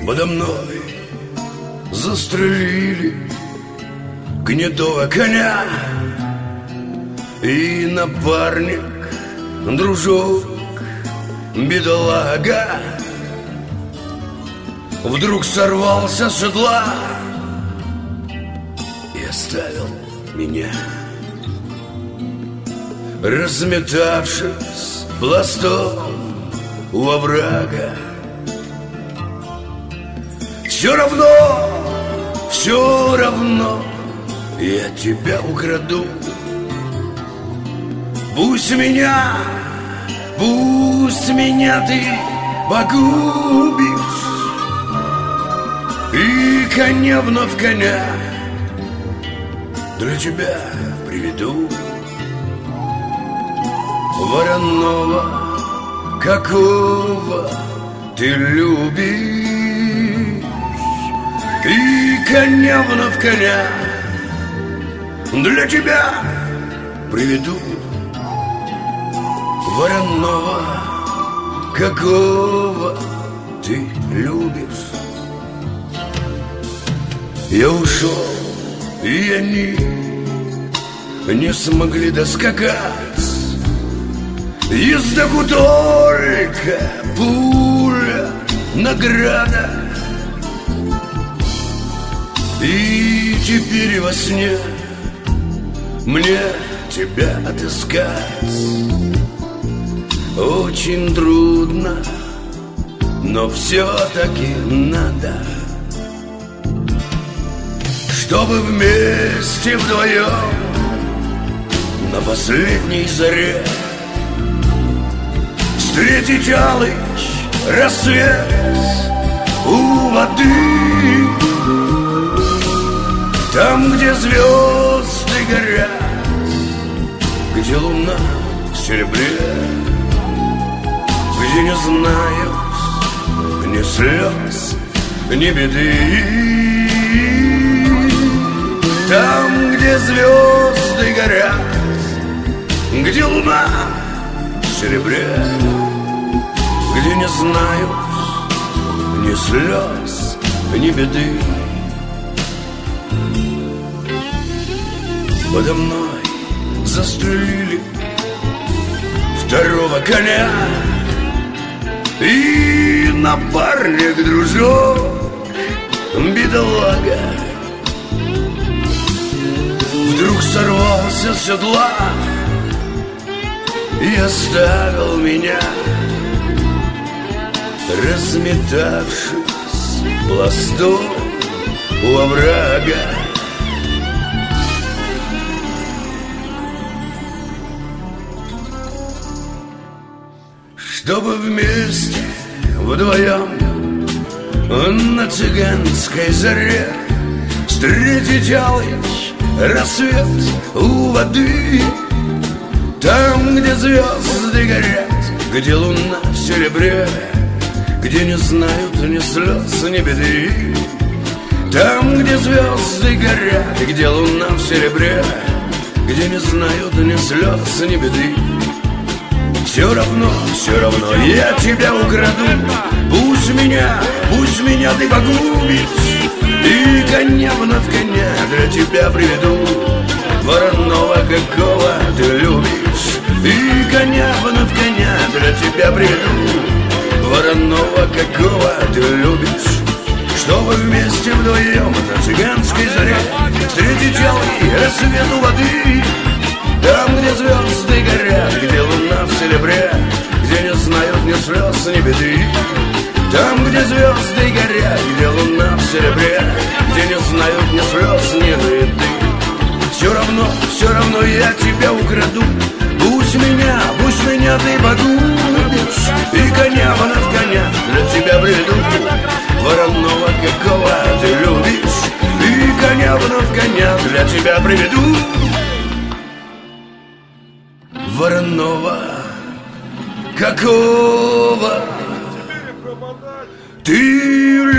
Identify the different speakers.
Speaker 1: Подо мной застрелили гнедого коня, и напарник, дружок, бедолага, вдруг сорвался с седла и оставил меня, разметавшись пластом у оврага. Все равно я тебя украду. Пусть меня ты погубишь, и коня вновь коня для тебя приведу. Вороного, какого ты любишь, и коня вновь коня для тебя приведу. Вороного, какого ты любишь. Я ушел, и они не смогли доскакать. Ездаку только пуля, награда. И теперь во сне мне тебя отыскать очень трудно, но все-таки надо, чтобы вместе вдвоем на последней заре встретить алый рассвет у воды. Там, где звезды горят, где луна в серебре, где не знают ни слез, ни беды. Там, где звезды горят, где луна в серебре, где не знают ни слез, ни беды. Подо мной застрелили второго коня, и напарник, дружок, бедолага, вдруг сорвался с седла и оставил меня, разметавшись пластом у оврага. Чтобы вместе, вдвоем, на цыганской заре встретить алый рассвет у воды. Там, где звезды горят, где луна в серебре, где не знают ни слез, ни беды. Там, где звезды горят, где луна в серебре, где не знают ни слез, ни беды. Все равно я тебя украду. Пусть меня ты погубишь, и коня вновь коня для тебя приведу. Вороного, какого ты любишь, и коня вновь коня для тебя приведу. Вороного, какого ты любишь, чтобы вместе вдвоем на цыганской заре встретить алый рассвет у воды. Там, где звезды горят, где луна в серебре, где не знают ни слез, ни беды. Там, где звезды горят, где луна в серебре, где не знают ни слез, ни беды. Все равно я тебя украду. Пусть меня ты погубишь, и коня вновь коня для тебя приведу. Вороного, какого ты любишь, и коня вновь коня для тебя приведу. Вороного, какого ты